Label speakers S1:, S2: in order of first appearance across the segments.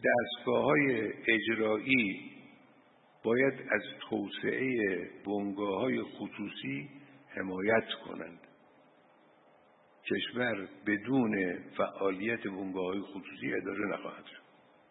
S1: دستگاه‌های اجرایی باید از توسعه بنگاه‌های خصوصی حمایت کنند. کشور بدون فعالیت بنگاه‌های خصوصی اداره نخواهد شد.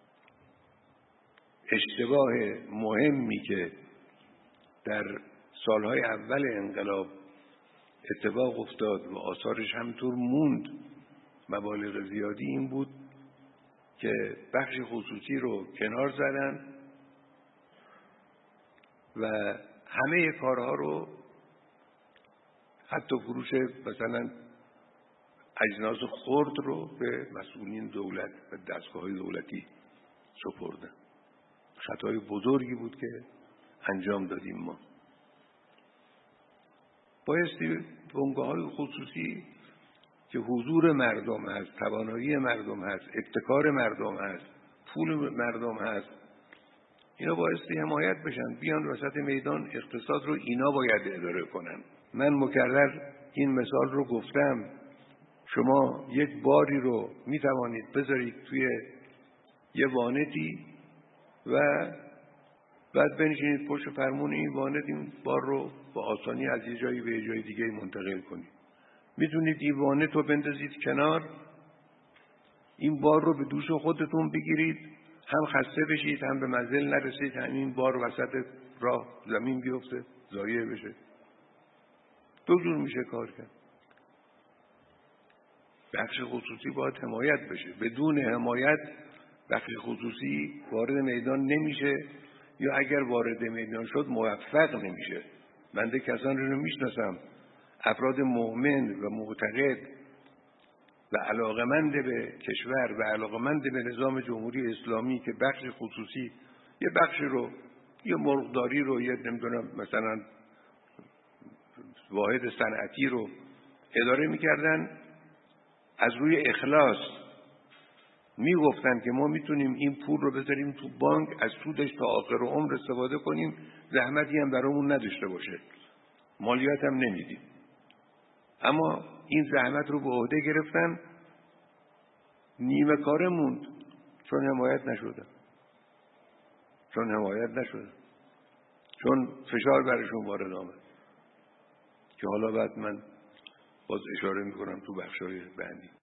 S1: اشتباه مهمی که در سالهای اول انقلاب اتفاق افتاد و آثارش همطور موند مبالغ زیادی این بود که بخش خصوصی رو کنار زدن و همه کارها رو حتی فروش مثلا اجناس خرد رو به مسئولین دولت و دستگاه‌های دولتی سپردن. خطای بزرگی بود که انجام دادیم ما. بایستی بنگاه‌های خصوصی که حضور مردم هست، توانایی مردم هست، ابتکار مردم هست، پول مردم هست، اینا بایستی حمایت بشن، بیان وسط میدان. اقتصاد رو اینا باید اداره کنن. من مکرر این مثال رو گفتم. شما یک باری رو میتوانید بذارید توی یه وانتی و بعد بنشینید پشت فرمون این وانت این بار رو با آسانی از یه جایی به یه جای دیگه منتقل کنید. میتونید این وانت رو بندازید کنار، این بار رو به دوش خودتون بگیرید، هم خسته بشید هم به منزل نرسید، همین بار وسط راه زمین بیفته ضایع بشه. دو جور میشه کار کرد. بخش خصوصی باید حمایت بشه. بدون حمایت بخش خصوصی وارد میدان نمیشه، یا اگر وارد میدان شد موفق نمیشه. من کسانی رو میشناسم، افراد مؤمن و معتقد و علاقمند به کشور و علاقمند به نظام جمهوری اسلامی که بخش خصوصی یه بخش رو، یه مرغداری رو، یه نمیدونم مثلا واحد صنعتی رو اداره میکردن، از روی اخلاص میگفتن که ما میتونیم این پول رو بذاریم تو بانک، از سودش تا آخر عمر استفاده کنیم، زحمتی هم برامون نداشته باشه، مالیات هم نمیدیم. اما این زحمت رو به عهده گرفتن، نیمه کاره موند چون حمایت نشدن. چون فشار برشون وارد آمد که حالا بعد من باز اشاره میکنم تو بخشای بعدی.